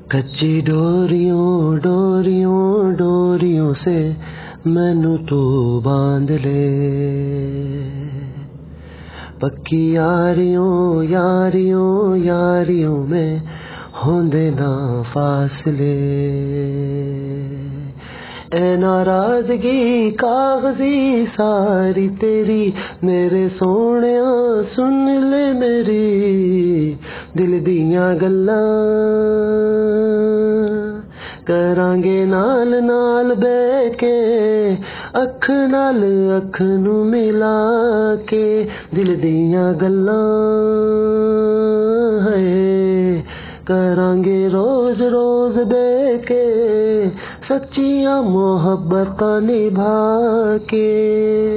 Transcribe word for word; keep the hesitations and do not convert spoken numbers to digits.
कच्ची डोरियों डोरियों डोरियों से मैनू तू बांध ले, पक्की यारियों यारियों यारियों में होंदे ना फासले। ए नाराजगी कागजी सारी तेरी, मेरे सोहणिया सुन ले मेरी दिल दियां गल्लां, करांगे नाल नाल बैठ के अख नाल अख नू मिला के दिल दियां गल्लां है, करांगे रोज रोज बैठ के सच्चियां मोहब्बतां निभा के।